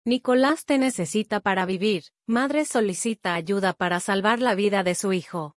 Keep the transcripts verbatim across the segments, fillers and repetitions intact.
Nicolás te necesita para vivir. Madre solicita ayuda para salvar la vida de su hijo.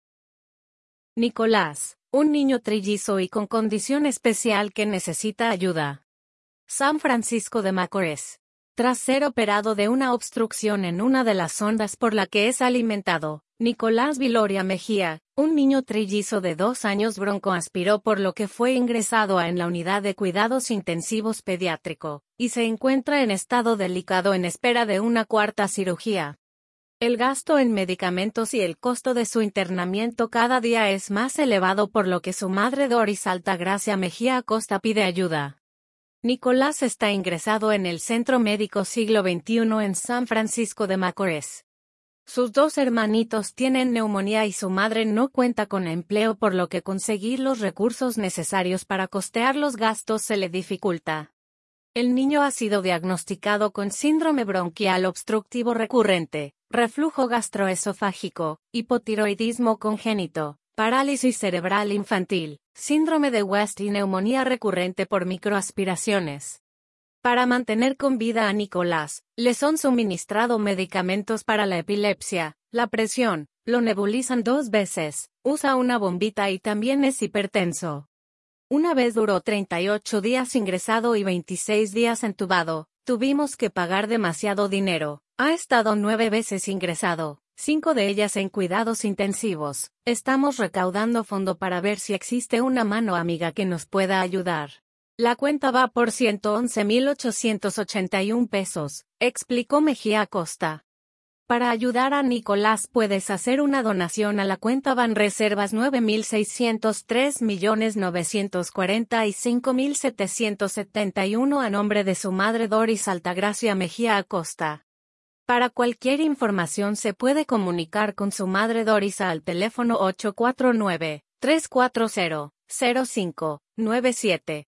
Nicolás, un niño trillizo y con condición especial que necesita ayuda. San Francisco de Macorís. Tras ser operado de una obstrucción en una de las sondas por la que es alimentado, Nicolás Viloria Mejía, un niño trillizo de dos años broncoaspiró por lo que fue ingresado en la unidad de cuidados intensivos pediátrico, y se encuentra en estado delicado en espera de una cuarta cirugía. El gasto en medicamentos y el costo de su internamiento cada día es más elevado por lo que su madre Doris Altagracia Mejía Acosta pide ayuda. Nicolás está ingresado en el Centro Médico Siglo veintiuno en San Francisco de Macorís. Sus dos hermanitos tienen neumonía y su madre no cuenta con empleo por lo que conseguir los recursos necesarios para costear los gastos se le dificulta. El niño ha sido diagnosticado con síndrome bronquial obstructivo recurrente, reflujo gastroesofágico, hipotiroidismo congénito, parálisis cerebral infantil, síndrome de West y neumonía recurrente por microaspiraciones. Para mantener con vida a Nicolás, le son suministrado medicamentos para la epilepsia, la presión, lo nebulizan dos veces, usa una bombita y también es hipertenso. Una vez duró treinta y ocho días ingresado y veintiséis días entubado, tuvimos que pagar demasiado dinero, ha estado nueve veces ingresado, cinco de ellas en cuidados intensivos, estamos recaudando fondo para ver si existe una mano amiga que nos pueda ayudar. La cuenta va por ciento once mil ochocientos ochenta y uno pesos, explicó Mejía Acosta. Para ayudar a Nicolás puedes hacer una donación a la cuenta Banreservas nueve mil seiscientos tres millones novecientos cuarenta y cinco mil setecientos setenta y uno a nombre de su madre Doris Altagracia Mejía Acosta. Para cualquier información se puede comunicar con su madre Doris al teléfono ocho cuatro nueve, tres cuatro cero, cero cinco nueve siete.